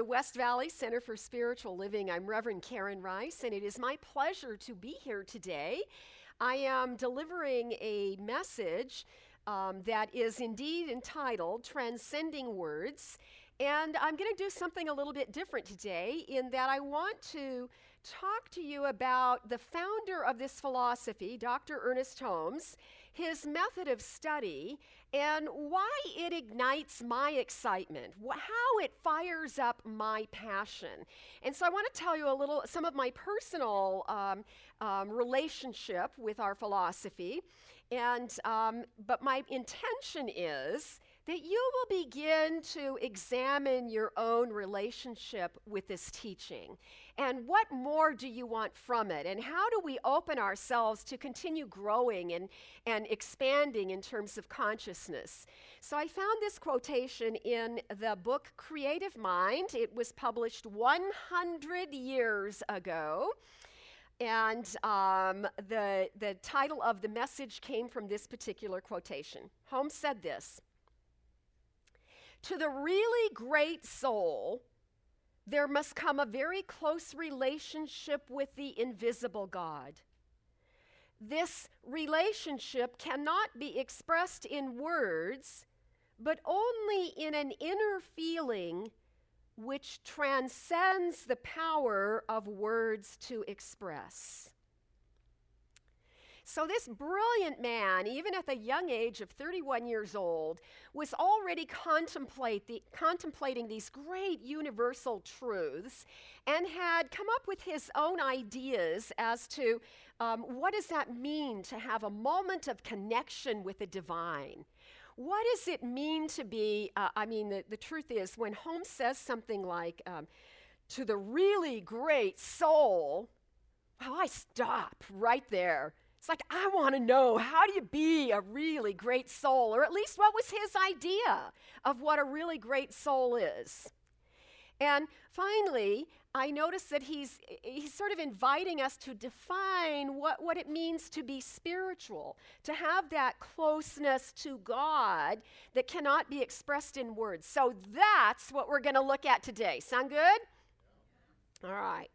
the West Valley Center for Spiritual Living. I'm Reverend Karen Rice, and it is my pleasure to be here today. I am delivering a message that is indeed entitled Transcending Words. And I'm going to do something a little bit different today in that I want to talk to you about the founder of this philosophy, Dr. Ernest Holmes, his method of study, and why it ignites my excitement, how it fires up my passion. And so I want to tell you some of my personal relationship with our philosophy. But my intention is that you will begin to examine your own relationship with this teaching. And what more do you want from it? And how do we open ourselves to continue growing and expanding in terms of consciousness? So I found this quotation in the book Creative Mind. It was published 100 years ago. And the title of the message came from this particular quotation. Holmes said this: "To the really great soul, there must come a very close relationship with the invisible God. This relationship cannot be expressed in words, but only in an inner feeling which transcends the power of words to express." So this brilliant man, even at the young age of 31 years old, was already contemplating these great universal truths and had come up with his own ideas as to what does that mean to have a moment of connection with the divine. What does it mean to be, the truth is, when Holmes says something like, to the really great soul, well, I stop right there. It's like, I want to know, how do you be a really great soul? Or at least what was his idea of what a really great soul is? And finally, I notice that he's sort of inviting us to define what it means to be spiritual, to have that closeness to God that cannot be expressed in words. So that's what we're going to look at today. Sound good? All right.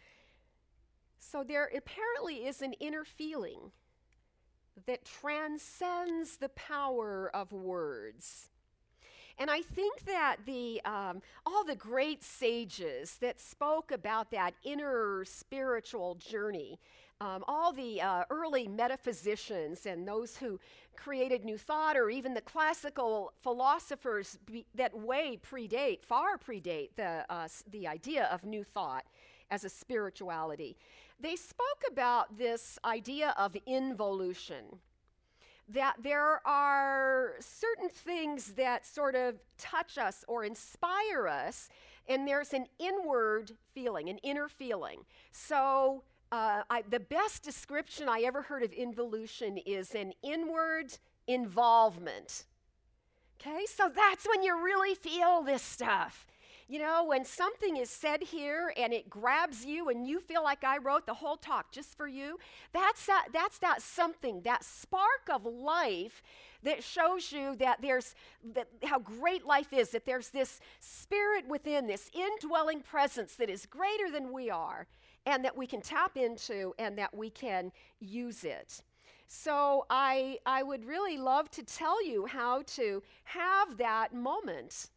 So there apparently is an inner feeling that transcends the power of words. And I think that all the great sages that spoke about that inner spiritual journey, all the early metaphysicians and those who created New Thought, or even the classical philosophers that far predate the idea of New Thought as a spirituality, they spoke about this idea of involution. That there are certain things that sort of touch us or inspire us, and there's an inward feeling, an inner feeling. So the best description I ever heard of involution is an inward involvement. Okay, so that's when you really feel this stuff. You know, when something is said here and it grabs you and you feel like I wrote the whole talk just for you, that's that something, that spark of life that shows you that how great life is, that there's this spirit within, this indwelling presence that is greater than we are, and that we can tap into and that we can use it. So I would really love to tell you how to have that moment.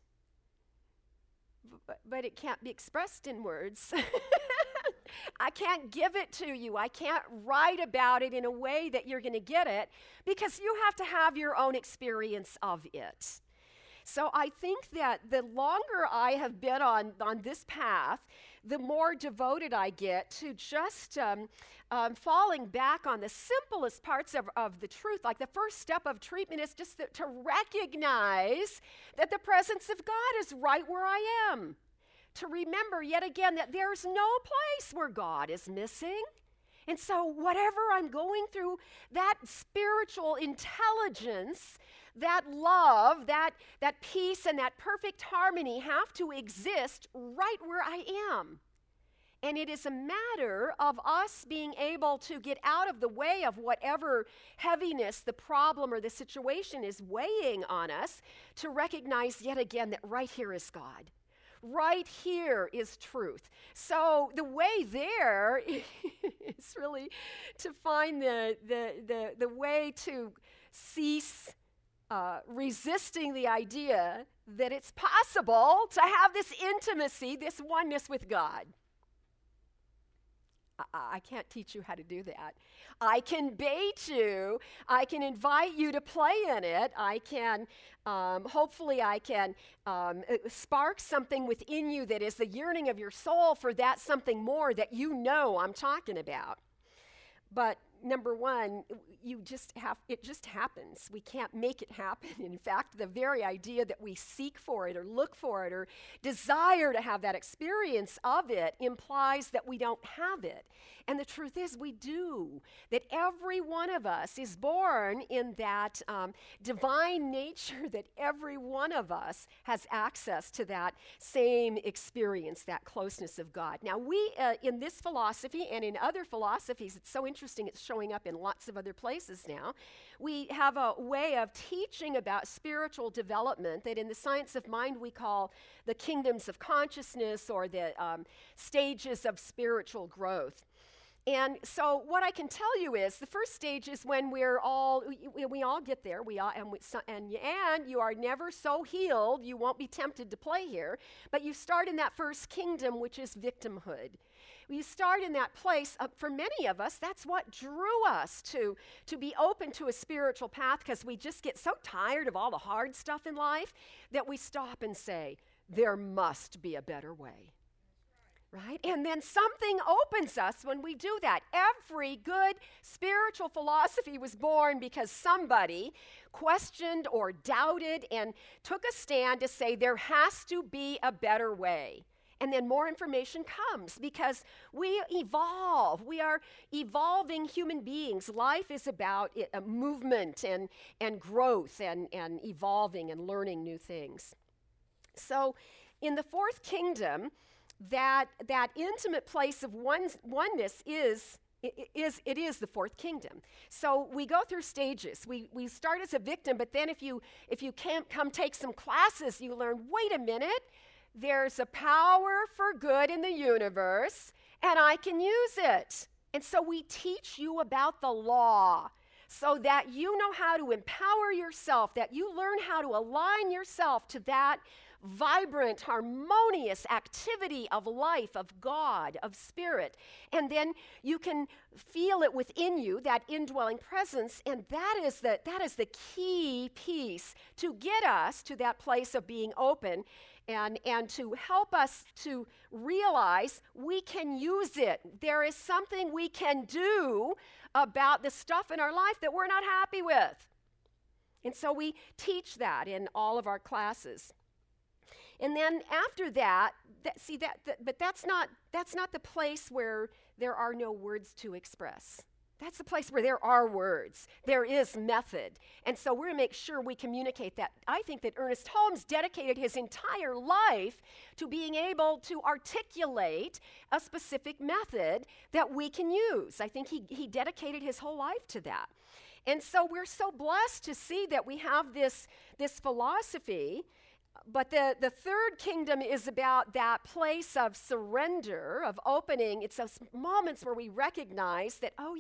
But it can't be expressed in words. I can't give it to you. I can't write about it in a way that you're going to get it, because you have to have your own experience of it. So I think that the longer I have been on this path, the more devoted I get to just falling back on the simplest parts of the truth. Like the first step of treatment is just to recognize that the presence of God is right where I am. To remember yet again that there's no place where God is missing. And so whatever I'm going through, that spiritual intelligence, that love, that peace, and that perfect harmony have to exist right where I am. And it is a matter of us being able to get out of the way of whatever heaviness the problem or the situation is weighing on us, to recognize yet again that right here is God. Right here is truth. So the way there is really to find the way to cease resisting the idea that it's possible to have this intimacy, this oneness with God. I can't teach you how to do that. I can bait you. I can invite you to play in it. I can, hopefully I can spark something within you that is the yearning of your soul for that something more that you know I'm talking about. But number one, it just happens. We can't make it happen. In fact, the very idea that we seek for it or look for it or desire to have that experience of it implies that we don't have it. And the truth is we do, that every one of us is born in that divine nature, that every one of us has access to that same experience, that closeness of God. Now we, in this philosophy and in other philosophies, it's so interesting, it's showing up in lots of other places now. We have a way of teaching about spiritual development that in the science of mind we call the kingdoms of consciousness or the stages of spiritual growth. And so what I can tell you is the first stage is when we all get there, and you are never so healed, you won't be tempted to play here, but you start in that first kingdom, which is victimhood. You start in that place. For many of us, that's what drew us to be open to a spiritual path, because we just get so tired of all the hard stuff in life that we stop and say, there must be a better way. Right? And then something opens us when we do that. Every good spiritual philosophy was born because somebody questioned or doubted and took a stand to say there has to be a better way. And then more information comes because we evolve. We are evolving human beings. Life is about movement and growth and evolving and learning new things. So in the fourth kingdom, that intimate place of oneness is the fourth kingdom. So we go through stages. We start as a victim, but then if you can't come take some classes, you learn, wait a minute, there's a power for good in the universe, and I can use it. And so we teach you about the law so that you know how to empower yourself, that you learn how to align yourself to that vibrant, harmonious activity of life, of God, of spirit. And then you can feel it within you, that indwelling presence, and that is the key piece to get us to that place of being open and to help us to realize we can use it. There is something we can do about the stuff in our life that we're not happy with. And so we teach that in all of our classes. And then after that, but that's not the place where there are no words to express. That's the place where there are words. There is method. And so we're going to make sure we communicate that. I think that Ernest Holmes dedicated his entire life to being able to articulate a specific method that we can use. I think he dedicated his whole life to that. And so we're so blessed to see that we have this philosophy. But the third kingdom is about that place of surrender, of opening. It's those moments where we recognize that, oh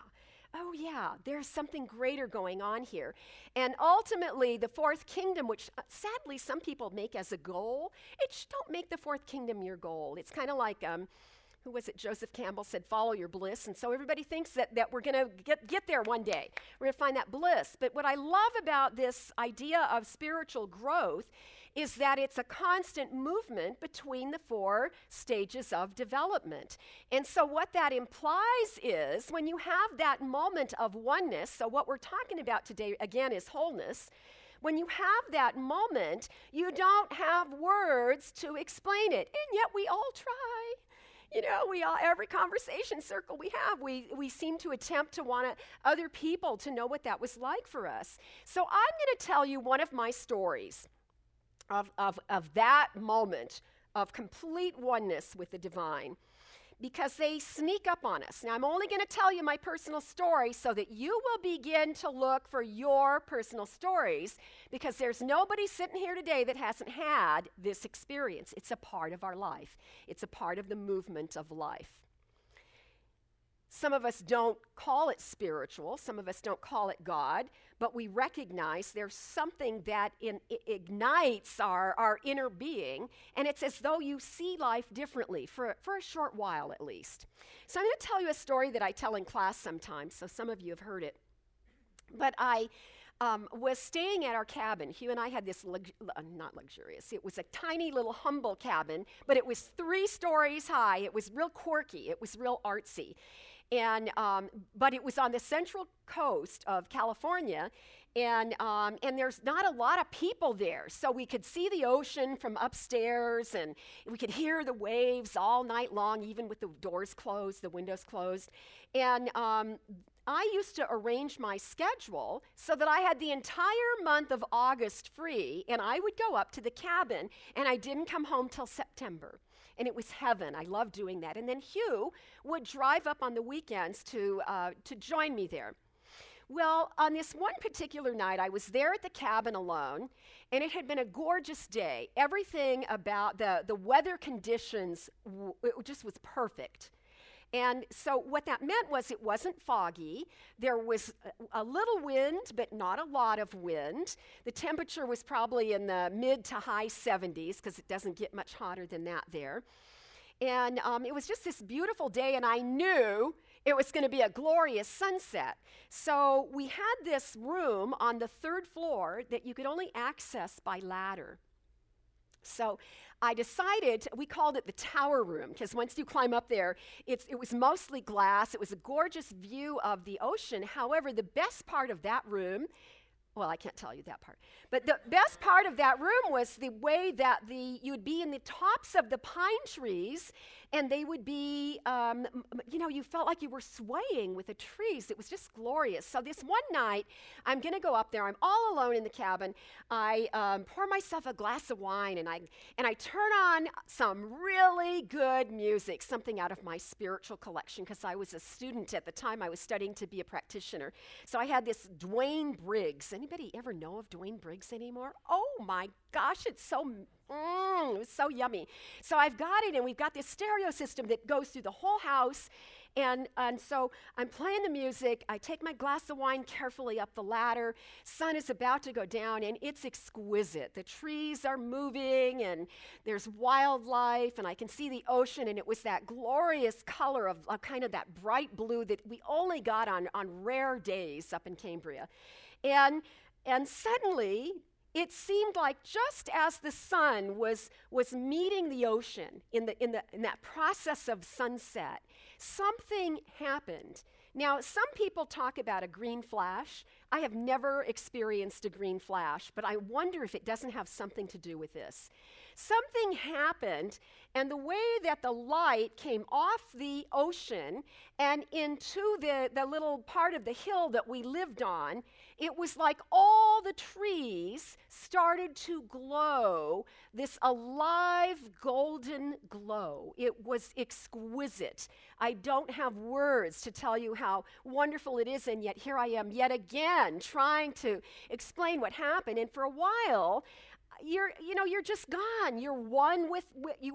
yeah, there's something greater going on here. And ultimately, the fourth kingdom, which sadly some people make as a goal, don't make the fourth kingdom your goal. It's kind of like, who was it? Joseph Campbell said, follow your bliss. And so everybody thinks that we're going to get there one day. We're going to find that bliss. But what I love about this idea of spiritual growth is that it's a constant movement between the four stages of development. And so what that implies is when you have that moment of oneness, so what we're talking about today, again, is wholeness. When you have that moment, you don't have words to explain it, and yet we all try. You know, every conversation circle we have, we seem to attempt to want other people to know what that was like for us. So I'm going to tell you one of my stories of that moment of complete oneness with the divine. because they sneak up on us. Now, I'm only going to tell you my personal story so that you will begin to look for your personal stories, because there's nobody sitting here today that hasn't had this experience. It's a part of our life. It's a part of the movement of life. Some of us don't call it spiritual, some of us don't call it God, but we recognize there's something that ignites our inner being, and it's as though you see life differently for a short while at least. So I'm going to tell you a story that I tell in class sometimes, so some of you have heard it. But I was staying at our cabin. Hugh and I had this, not luxurious, it was a tiny little humble cabin, but it was 3 stories high. It was real quirky. It was real artsy. And, but it was on the central coast of California, and there's not a lot of people there. So we could see the ocean from upstairs, and we could hear the waves all night long, even with the doors closed, the windows closed. And I used to arrange my schedule so that I had the entire month of August free, and I would go up to the cabin, and I didn't come home till September. And it was heaven. I loved doing that. And then Hugh would drive up on the weekends to join me there. Well, on this one particular night, I was there at the cabin alone, and it had been a gorgeous day. Everything about the weather conditions, it just was perfect. And so what that meant was it wasn't foggy. There was a little wind, but not a lot of wind. The temperature was probably in the mid to high 70s, because it doesn't get much hotter than that there. And it was just this beautiful day, and I knew it was going to be a glorious sunset. So we had this room on the 3rd floor that you could only access by ladder. So I decided, we called it the tower room, because once you climb up there, it was mostly glass. It was a gorgeous view of the ocean. However, the best part of that room, well, I can't tell you that part, but the best part of that room was the way that you'd be in the tops of the pine trees, and they would be, you felt like you were swaying with the trees. It was just glorious. So this one night, I'm going to go up there. I'm all alone in the cabin. I pour myself a glass of wine, and I turn on some really good music, something out of my spiritual collection, because I was a student at the time. I was studying to be a practitioner. So I had this Duane Briggs. Anybody ever know of Duane Briggs anymore? Oh my gosh, it was so yummy. So I've got it, and we've got this stereo system that goes through the whole house. And so I'm playing the music. I take my glass of wine carefully up the ladder. Sun is about to go down, and it's exquisite. The trees are moving, and there's wildlife, and I can see the ocean, and it was that glorious color of kind of that bright blue that we only got on rare days up in Cambria. And suddenly, it seemed like just as the sun was meeting the ocean in that process of sunset, something happened. Now, some people talk about a green flash. I have never experienced a green flash, but I wonder if it doesn't have something to do with this. Something happened, and the way that the light came off the ocean and into the little part of the hill that we lived on, it was like all the trees started to glow, this alive golden glow. It was exquisite. I don't have words to tell you how wonderful it is, and yet here I am yet again trying to explain what happened. And for a while, you're just gone. You are one with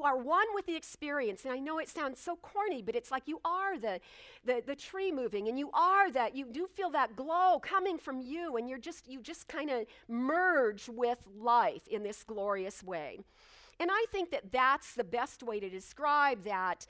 the experience. And I know it sounds so corny, but it's like you are the tree moving, and you do feel that glow coming from you, and you just kind of merge with life in this glorious way. And I think that that's the best way to describe that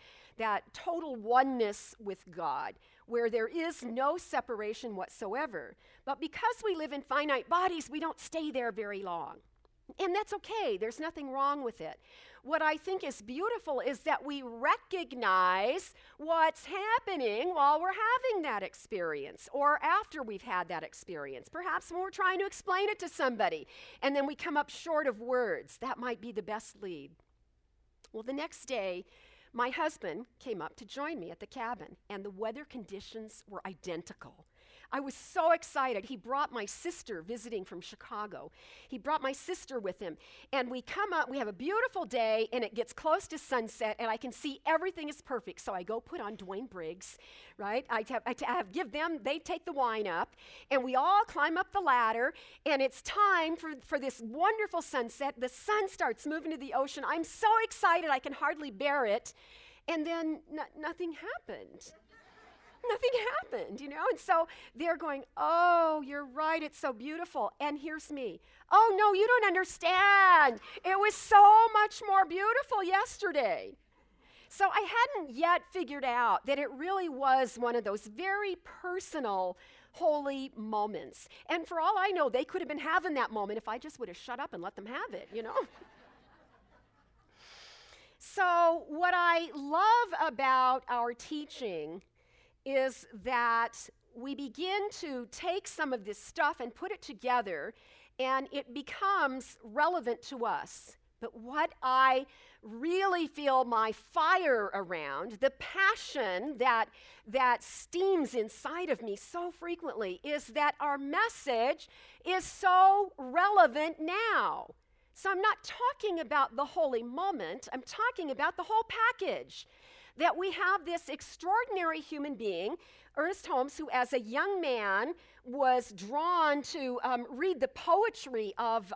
total oneness with God, where there is no separation whatsoever. But because we live in finite bodies, we don't stay there very long. And that's okay. There's nothing wrong with it. What I think is beautiful is that we recognize what's happening while we're having that experience, or after we've had that experience. Perhaps when we're trying to explain it to somebody, and then we come up short of words. That might be the best lead. Well, the next day, my husband came up to join me at the cabin, and the weather conditions were identical. I was so excited. He brought my sister visiting from Chicago. He brought my sister with him. And we come up, we have a beautiful day, and it gets close to sunset, and I can see everything is perfect. So I go put on Dwayne Briggs, right? Give them, they take the wine up, and we all climb up the ladder, and it's time for this wonderful sunset. The sun starts moving to the ocean. I'm so excited, I can hardly bear it. And then nothing happened. Nothing happened, And so they're going, oh, you're right, it's so beautiful. And here's me. Oh, no, you don't understand. It was so much more beautiful yesterday. So I hadn't yet figured out that it really was one of those very personal, holy moments. And for all I know, they could have been having that moment if I just would have shut up and let them have it, So what I love about our teaching is that we begin to take some of this stuff and put it together, and it becomes relevant to us. But what I really feel my fire around, the passion that steams inside of me so frequently, is that our message is so relevant now. So I'm not talking about the holy moment, I'm talking about the whole package. That we have this extraordinary human being, Ernest Holmes, who as a young man was drawn to read the poetry of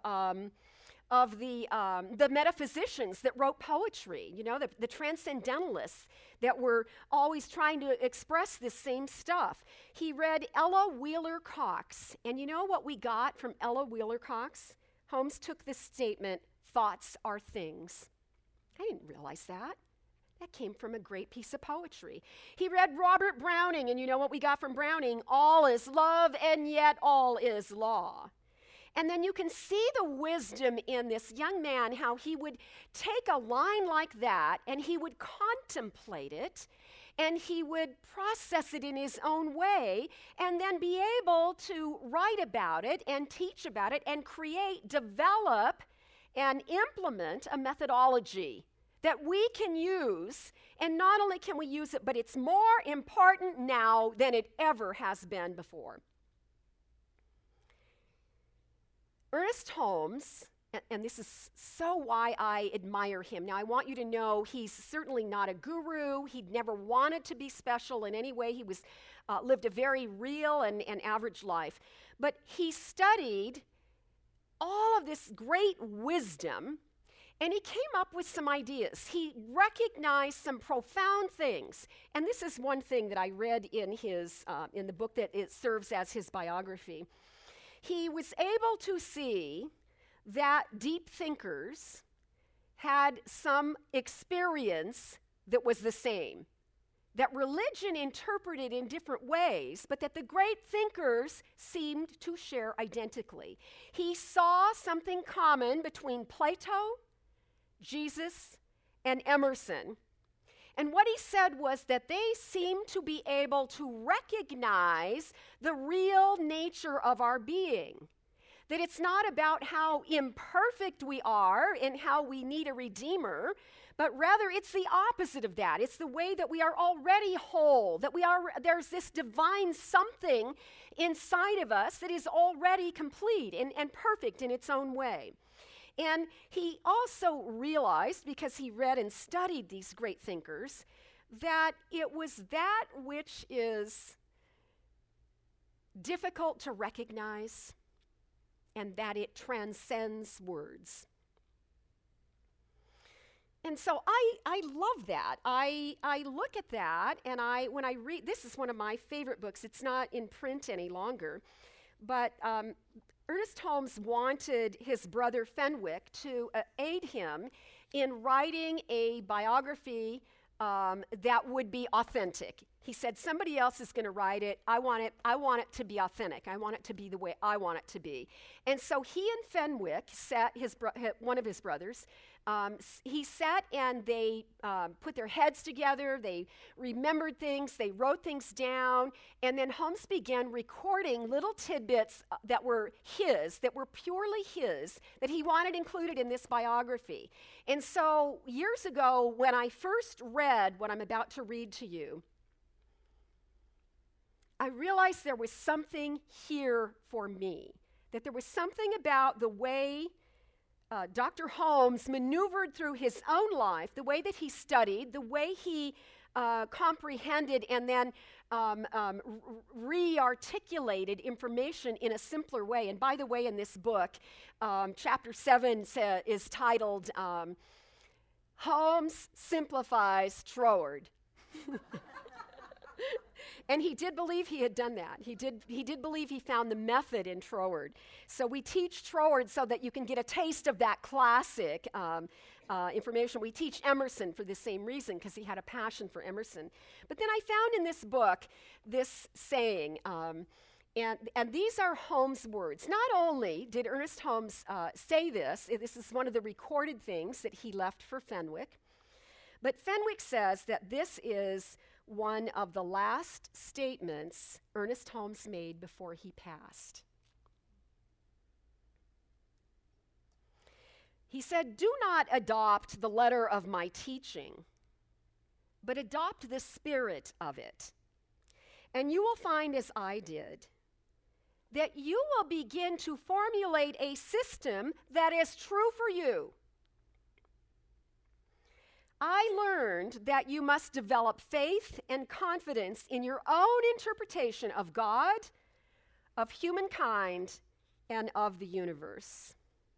the metaphysicians that wrote poetry, the transcendentalists that were always trying to express this same stuff. He read Ella Wheeler Cox, and you know what we got from Ella Wheeler Cox? Holmes took this statement, thoughts are things. I didn't realize that. That came from a great piece of poetry. He read Robert Browning, and you know what we got from Browning? All is love, and yet all is law. And then you can see the wisdom in this young man, how he would take a line like that, and he would contemplate it, and he would process it in his own way, and then be able to write about it, and teach about it, and develop, and implement a methodology that we can use, and not only can we use it, but it's more important now than it ever has been before. Ernest Holmes, and this is so why I admire him. Now, I want you to know he's certainly not a guru. He never wanted to be special in any way. He lived a very real and average life. But he studied all of this great wisdom, and he came up with some ideas. He recognized some profound things. And this is one thing that I read in the book that it serves as his biography. He was able to see that deep thinkers had some experience that was the same, that religion interpreted in different ways, but that the great thinkers seemed to share identically. He saw something common between Plato, Jesus, and Emerson. And what he said was that they seemed to be able to recognize the real nature of our being. That it's not about how imperfect we are and how we need a redeemer, but rather it's the opposite of that. It's the way that we are already whole, that there's this divine something inside of us that is already complete and perfect in its own way. And he also realized, because he read and studied these great thinkers, that it was that which is difficult to recognize and that it transcends words. And so I love that. I look at that, and when I read, this is one of my favorite books. It's not in print any longer, but Ernest Holmes wanted his brother Fenwick to aid him in writing a biography that would be authentic. He said, somebody else is going to write it. I want it to be authentic. I want it to be the way I want it to be. And so he and Fenwick sat, one of his brothers, he sat and they put their heads together, they remembered things, they wrote things down, and then Holmes began recording little tidbits that were purely his, that he wanted included in this biography. And so years ago, when I first read what I'm about to read to you, I realized there was something here for me, that there was something about the way Dr. Holmes maneuvered through his own life, the way that he studied, the way he comprehended and then re-articulated information in a simpler way. And by the way, in this book, chapter 7 is titled Holmes Simplifies Troward. And he did believe he had done that. He did believe he found the method in Troward. So we teach Troward so that you can get a taste of that classic information. We teach Emerson for the same reason, because he had a passion for Emerson. But then I found in this book this saying, and these are Holmes' words. Not only did Ernest Holmes say this is one of the recorded things that he left for Fenwick, but Fenwick says that this is one of the last statements Ernest Holmes made before he passed. He said, "Do not adopt the letter of my teaching, but adopt the spirit of it. And you will find, as I did, that you will begin to formulate a system that is true for you. I learned that you must develop faith and confidence in your own interpretation of God, of humankind, and of the universe."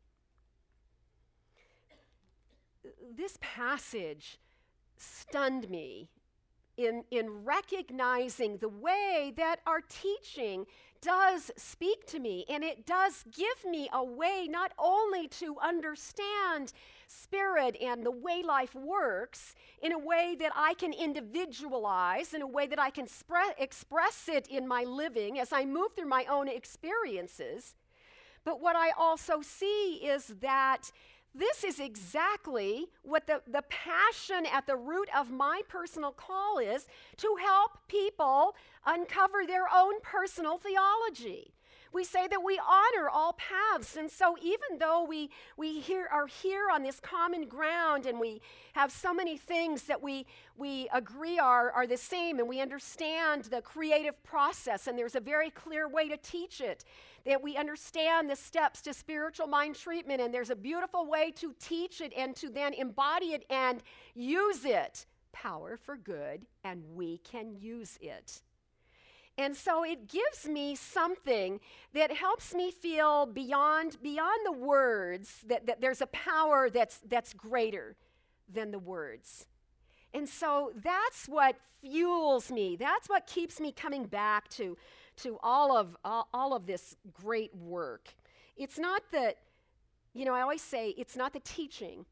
This passage stunned me in recognizing the way that our teaching does speak to me, and it does give me a way not only to understand spirit and the way life works in a way that I can individualize, in a way that I can express it in my living as I move through my own experiences. But what I also see is that this is exactly what the passion at the root of my personal call is, to help people uncover their own personal theology. We say that we honor all paths, and so even though we are here on this common ground and we have so many things that we agree are the same, and we understand the creative process, and there's a very clear way to teach it, that we understand the steps to spiritual mind treatment, and there's a beautiful way to teach it and to then embody it and use it. Power for good, and we can use it. And so it gives me something that helps me feel beyond the words, that there's a power that's greater than the words. And so that's what fuels me. That's what keeps me coming back to all of this great work. It's not that, I always say it's not the teaching.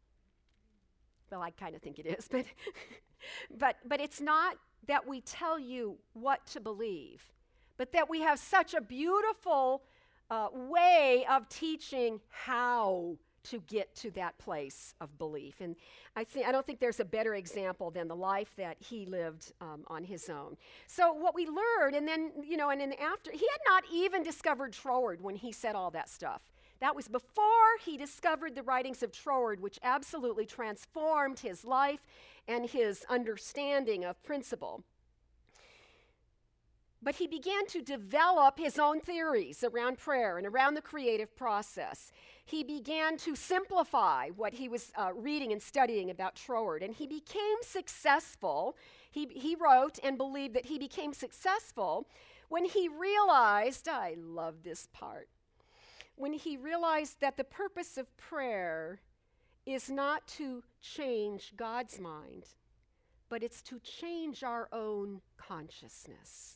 Well, I kind of think it is, but it's not that we tell you what to believe, but that we have such a beautiful way of teaching how to get to that place of belief. And I don't think there's a better example than the life that he lived on his own. So what we learned, and then after, he had not even discovered Troward when he said all that stuff. That was before he discovered the writings of Troward, which absolutely transformed his life and his understanding of principle. But he began to develop his own theories around prayer and around the creative process. He began to simplify what he was reading and studying about Troward, and he became successful. He wrote and believed that he became successful when he realized, I love this part, when he realized that the purpose of prayer is not to change God's mind, but it's to change our own consciousness.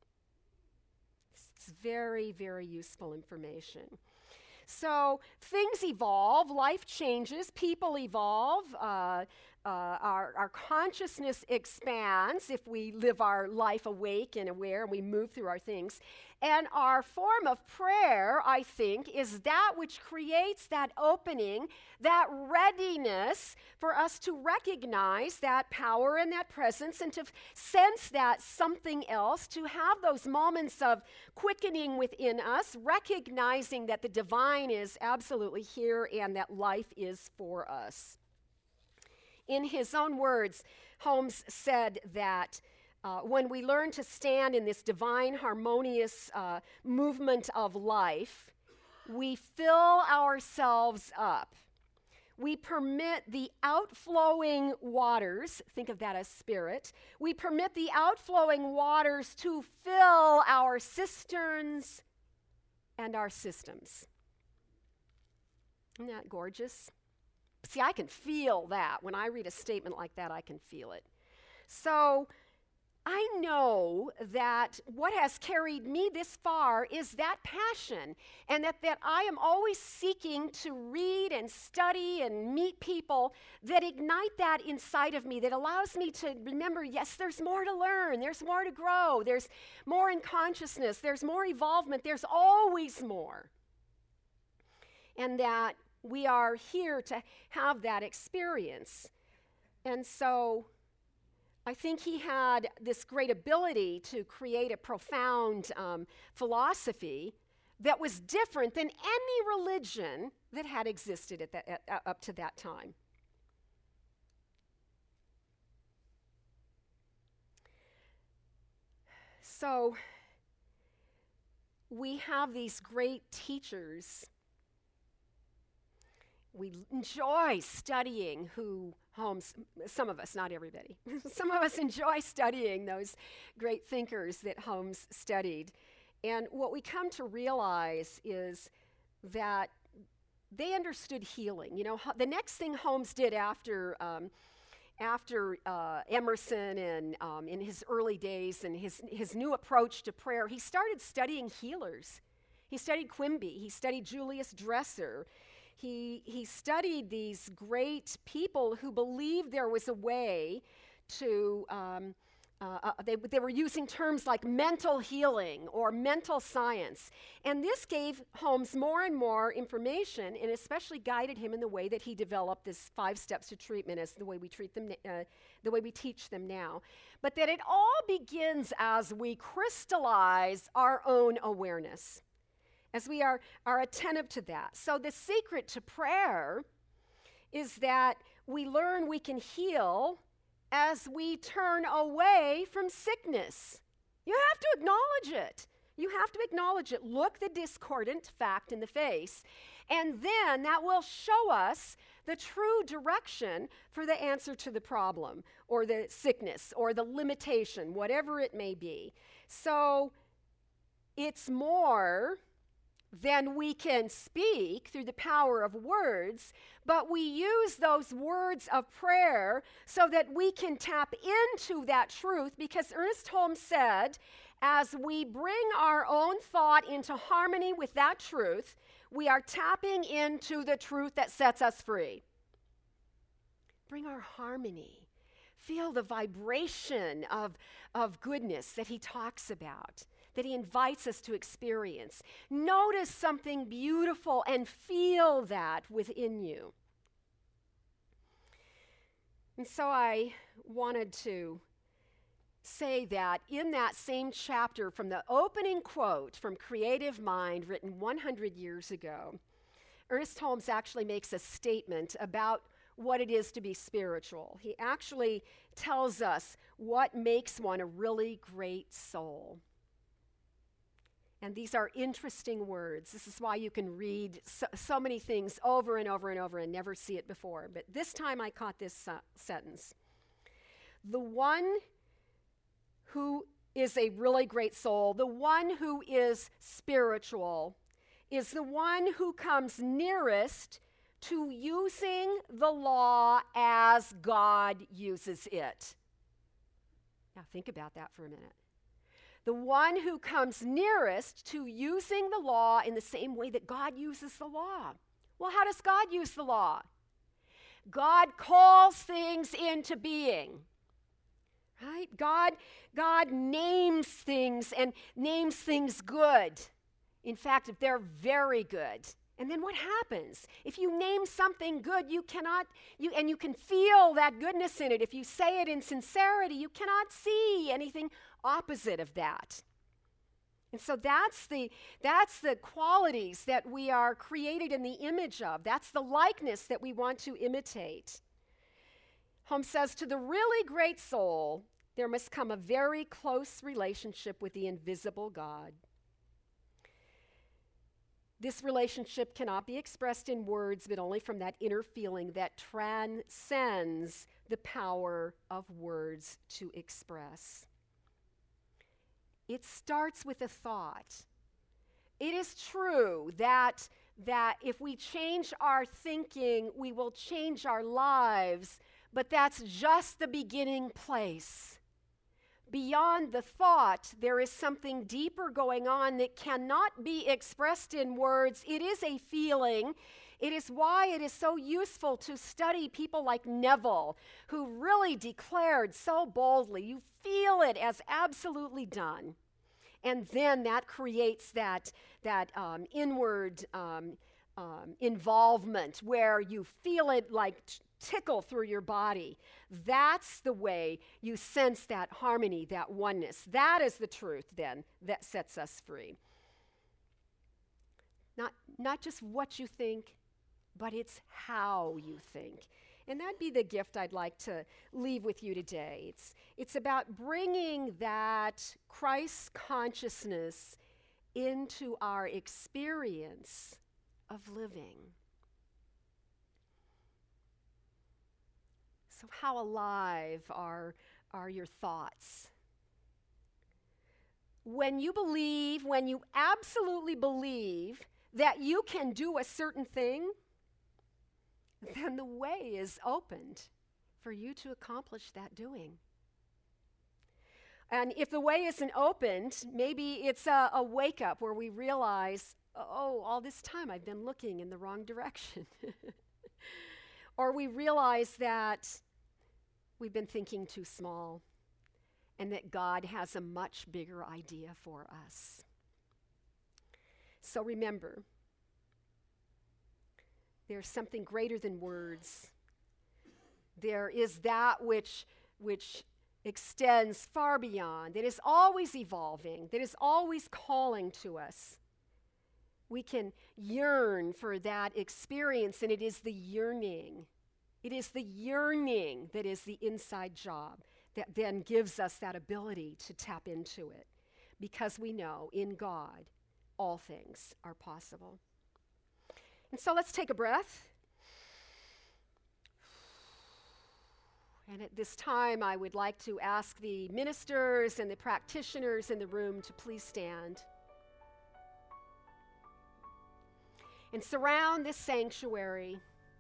It's very, very useful information. So things evolve, life changes, people evolve, our consciousness expands if we live our life awake and aware and we move through our things. And our form of prayer, I think, is that which creates that opening, that readiness for us to recognize that power and that presence and to sense that something else, to have those moments of quickening within us, recognizing that the divine is absolutely here and that life is for us. In his own words, Holmes said that when we learn to stand in this divine, harmonious movement of life, we fill ourselves up. We permit the outflowing waters, think of that as spirit, we permit the outflowing waters to fill our cisterns and our systems. Isn't that gorgeous? See, I can feel that. When I read a statement like that, I can feel it. So I know that what has carried me this far is that passion, and that I am always seeking to read and study and meet people that ignite that inside of me, that allows me to remember, yes, there's more to learn, there's more to grow, there's more in consciousness, there's more evolvement, there's always more. And that we are here to have that experience. And so I think he had this great ability to create a profound philosophy that was different than any religion that had existed up to that time. So we have these great teachers. We enjoy studying Holmes, some of us, not everybody, some of us enjoy studying those great thinkers that Holmes studied. And what we come to realize is that they understood healing. You know, the next thing Holmes did after Emerson and in his early days and his new approach to prayer, he started studying healers. He studied Quimby, he studied Julius Dresser. He studied these great people who believed there was a way to, they were using terms like mental healing or mental science. And this gave Holmes more and more information, and especially guided him in the way that he developed this 5 steps to treatment as the way we treat them, the way we teach them now. But that it all begins as we crystallize our own awareness, as we are attentive to that. So the secret to prayer is that we learn we can heal as we turn away from sickness. You have to acknowledge it. You have to acknowledge it. Look the discordant fact in the face, and then that will show us the true direction for the answer to the problem, or the sickness, or the limitation, whatever it may be. So it's more than we can speak through the power of words, but we use those words of prayer so that we can tap into that truth, because Ernest Holmes said, as we bring our own thought into harmony with that truth, we are tapping into the truth that sets us free. Bring our harmony. Feel the vibration of goodness that he talks about, that he invites us to experience. Notice something beautiful and feel that within you. And so I wanted to say that in that same chapter, from the opening quote from Creative Mind, written 100 years ago, Ernest Holmes actually makes a statement about what it is to be spiritual. He actually tells us what makes one a really great soul. And these are interesting words. This is why you can read so many things over and over and over and never see it before. But this time I caught this sentence. The one who is a really great soul, the one who is spiritual, is the one who comes nearest to using the law as God uses it. Now think about that for a minute. The one who comes nearest to using the law in the same way that God uses the law. Well, how does God use the law? God calls things into being. Right? God names things, and names things good. In fact, they're very good. And then what happens? If you name something good, you can feel that goodness in it. If you say it in sincerity, you cannot see anything opposite of that. And so that's the qualities that we are created in the image of. That's the likeness that we want to imitate. Holmes says, to the really great soul, there must come a very close relationship with the invisible God. This relationship cannot be expressed in words, but only from that inner feeling that transcends the power of words to express. It starts with a thought. It is true that if we change our thinking, we will change our lives, but that's just the beginning place. Beyond the thought, there is something deeper going on that cannot be expressed in words. It is a feeling. It is why it is so useful to study people like Neville, who really declared so boldly, you feel it as absolutely done. And then that creates that inward involvement where you feel it like tickle through your body. That's the way you sense that harmony, that oneness. That is the truth then that sets us free. Not just what you think, but it's how you think. And that'd be the gift I'd like to leave with you today. It's about bringing that Christ consciousness into our experience of living. So how alive are your thoughts? When you absolutely believe that you can do a certain thing, then the way is opened for you to accomplish that doing. And if the way isn't opened, maybe it's a wake-up where we realize, oh, all this time I've been looking in the wrong direction. Or we realize that we've been thinking too small and that God has a much bigger idea for us. So remember, there's something greater than words. There is that which extends far beyond, that is always evolving, that is always calling to us. We can yearn for that experience, and it is the yearning. It is the yearning that is the inside job that then gives us that ability to tap into it, because we know in God all things are possible. And so let's take a breath. And at this time, I would like to ask the ministers and the practitioners in the room to please stand and surround this sanctuary.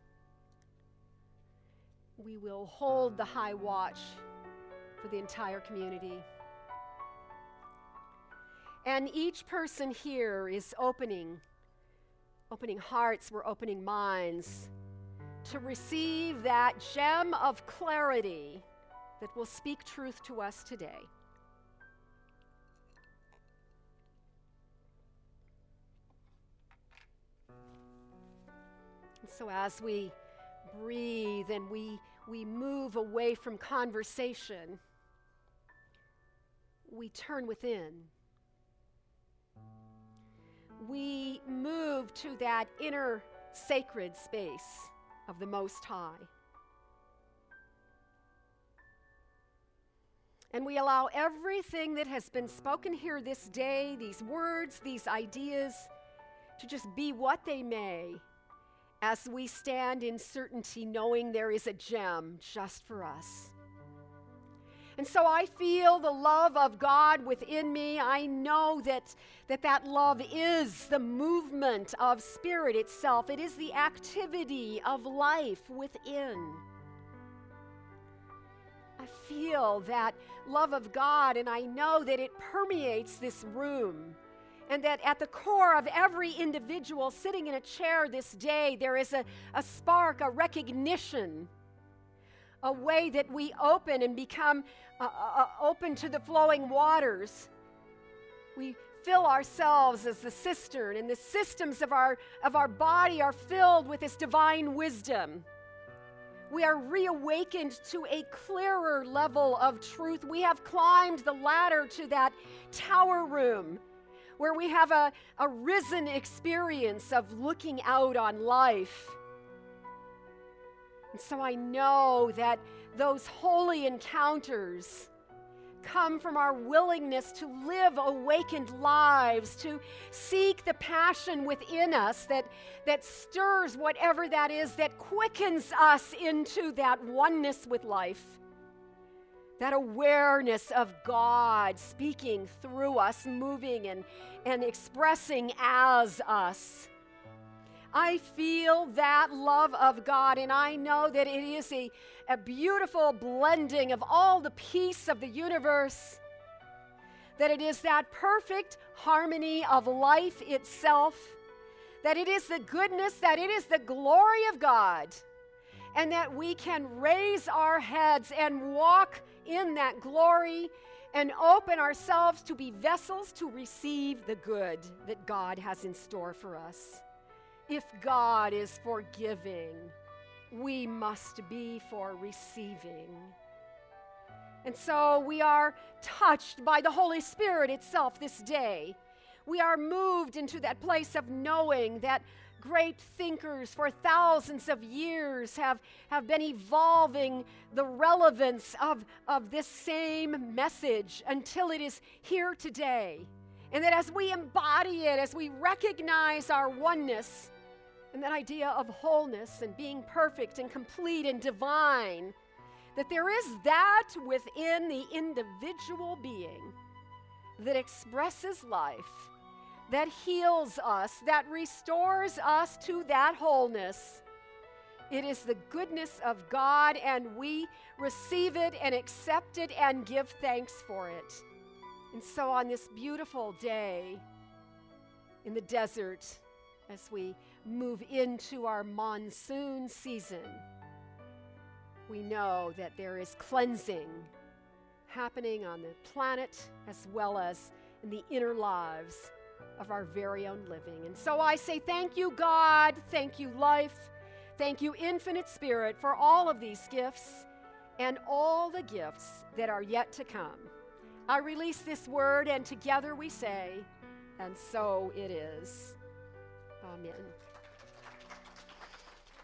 We will hold the high watch for the entire community. And each person here is opening hearts, we're opening minds to receive that gem of clarity that will speak truth to us today. And so as we breathe and we move away from conversation, we turn within. We move to that inner sacred space of the Most High. And we allow everything that has been spoken here this day, these words, these ideas, to just be what they may, as we stand in certainty, knowing there is a gem just for us. And so I feel the love of God within me. I know that love is the movement of spirit itself. It is the activity of life within. I feel that love of God, and I know that it permeates this room. And that at the core of every individual sitting in a chair this day, there is a spark, a recognition, a way that we open and become open to the flowing waters. We fill ourselves as the cistern, and the systems of our body are filled with this divine wisdom. We are reawakened to a clearer level of truth. We have climbed the ladder to that tower room where we have a risen experience of looking out on life. And so I know that those holy encounters come from our willingness to live awakened lives, to seek the passion within us that stirs whatever that is, that quickens us into that oneness with life, that awareness of God speaking through us, moving and expressing as us. I feel that love of God, and I know that it is a beautiful blending of all the peace of the universe, that it is that perfect harmony of life itself, that it is the goodness, that it is the glory of God, and that we can raise our heads and walk in that glory and open ourselves to be vessels to receive the good that God has in store for us. If God is forgiving, we must be for receiving. And so we are touched by the Holy Spirit itself this day. We are moved into that place of knowing that great thinkers for thousands of years have been evolving the relevance of this same message until it is here today. And that as we embody it, as we recognize our oneness, and that idea of wholeness and being perfect and complete and divine, that there is that within the individual being that expresses life, that heals us, that restores us to that wholeness. It is the goodness of God, and we receive it and accept it and give thanks for it. And so on this beautiful day in the desert, as we move into our monsoon season, we know that there is cleansing happening on the planet as well as in the inner lives of our very own living. And so I say thank you, God, thank you, life, thank you, Infinite Spirit, for all of these gifts and all the gifts that are yet to come. I release this word, and together we say, and so it is. Amen.